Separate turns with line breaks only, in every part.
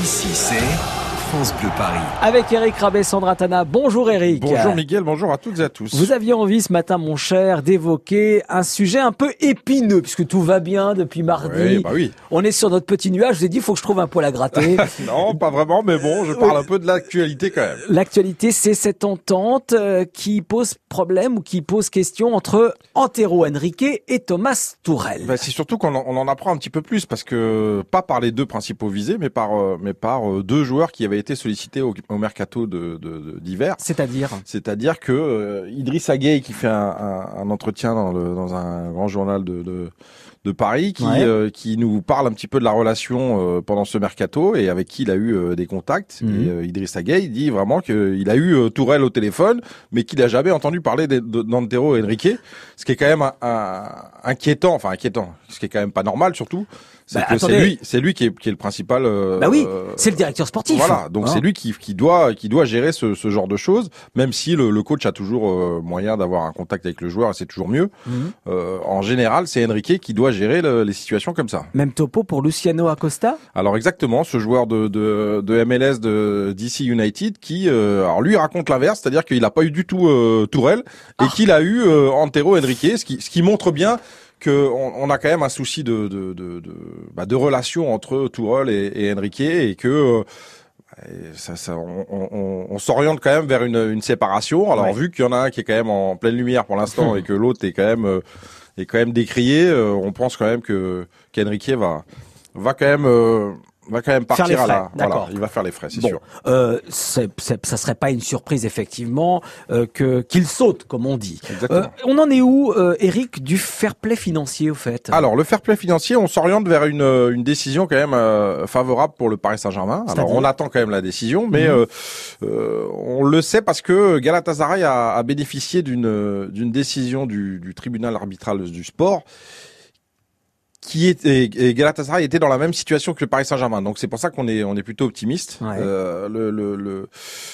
Ici, c'est France Bleu Paris.
Avec Eric Rabet, Sandra Tana. Bonjour Eric.
Bonjour Miguel, bonjour à toutes et à tous.
Vous aviez envie ce matin, mon cher, d'évoquer un sujet un peu épineux, puisque tout va bien depuis mardi.
Oui.
On est sur notre petit nuage. Je vous ai dit, il faut que je trouve un poil à gratter.
Non, pas vraiment, mais bon, je parle un peu de l'actualité quand même.
L'actualité, c'est cette entente qui pose problème ou qui pose question entre Antero Henrique et Thomas Tuchel.
C'est surtout qu'on en apprend un petit peu plus, parce que pas par les deux principaux visés, mais par deux joueurs qui avaient été sollicités au mercato d'hiver. C'est-à-dire que Idrissa Gueye, qui fait un entretien dans un grand journal de Paris, qui nous parle un petit peu de la relation pendant ce mercato et avec qui il a eu des contacts. Et Idrissa Gueye dit vraiment qu'il a eu Tourelle au téléphone, mais qu'il n'a jamais entendu parler d'Antero Henrique, ce qui est quand même inquiétant, ce qui est quand même pas normal surtout. C'est lui qui est le principal.
C'est le directeur sportif.
Voilà, donc c'est lui qui doit gérer ce genre de choses, même si le coach a toujours moyen d'avoir un contact avec le joueur et c'est toujours mieux. En général, c'est Henrique qui doit gérer les situations comme ça.
Même topo pour Luciano Acosta.
Alors exactement, ce joueur de MLS de DC United qui alors lui raconte l'inverse, c'est-à-dire qu'il n'a pas eu du tout Tourelle et qu'il a eu Antero Henrique, ce qui montre bien on a quand même un souci de relation entre Tourelle et Henrique et que on s'oriente quand même vers une séparation. Alors vu qu'il y en a un qui est quand même en pleine lumière pour l'instant et que l'autre est quand même décrié, on pense quand même qu'Henrique va quand même partir il va faire les frais, c'est sûr.
Ça serait pas une surprise effectivement qu'il saute, comme on dit. On en est où, Eric, du fair play financier au fait?
Alors le fair play financier, on s'oriente vers une décision quand même favorable pour le Paris Saint-Germain. Alors on attend quand même la décision, mais on le sait parce que Galatasaray a bénéficié d'une décision du tribunal arbitral du sport. Et Galatasaray était dans la même situation que le Paris Saint-Germain, donc c'est pour ça qu'on est plutôt optimiste. Le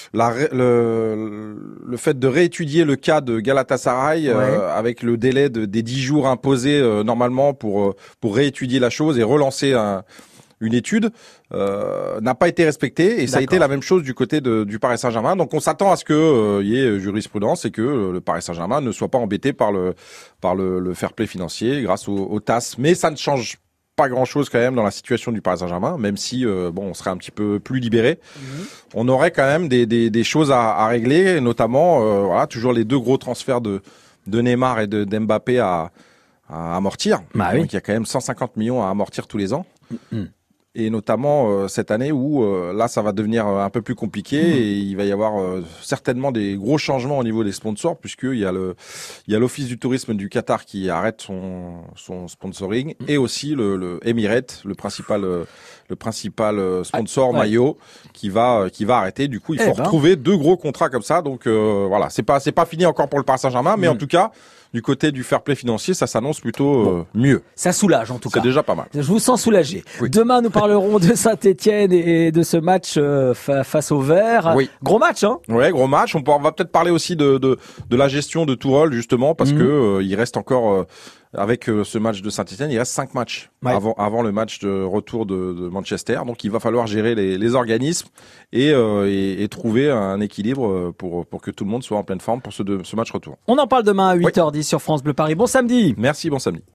fait de réétudier le cas de Galatasaray avec le délai des 10 jours imposés normalement pour réétudier la chose et relancer une étude n'a pas été respectée et ça a été la même chose du côté du Paris Saint-Germain. Donc on s'attend à ce que y ait jurisprudence et que le Paris Saint-Germain ne soit pas embêté par le fair play financier grâce au TAS. Mais ça ne change pas grand-chose quand même dans la situation du Paris Saint-Germain, même si on serait un petit peu plus libéré. On aurait quand même des choses à régler, notamment toujours les deux gros transferts de Neymar et d'Mbappé à amortir. Donc il y a quand même 150 millions à amortir tous les ans. Et notamment cette année où là ça va devenir un peu plus compliqué et il va y avoir certainement des gros changements au niveau des sponsors, puisqu'il y a l'Office du tourisme du Qatar qui arrête son sponsoring et aussi le Emirates, le principal sponsor maillot qui va arrêter. Du coup il faut retrouver deux gros contrats comme ça. Donc voilà, c'est pas fini encore pour le Paris Saint-Germain, mais en tout cas du côté du fair play financier, ça s'annonce plutôt mieux.
Ça soulage en tout cas.
C'est déjà pas mal.
Je vous sens soulagé.
Oui.
Demain, nous parlerons de Saint-Etienne et de ce match face au Vert.
Oui.
Gros match, hein?
Ouais, gros match. On va peut-être parler aussi de la gestion de Tourelle, justement, parce que il reste encore avec ce match de Saint-Etienne, il reste 5 matchs avant le match de retour de Manchester. Donc il va falloir gérer les organismes et trouver un équilibre pour que tout le monde soit en pleine forme pour ce match retour.
On en parle demain à 8h10 sur France Bleu Paris. Bon samedi.
Merci, bon samedi.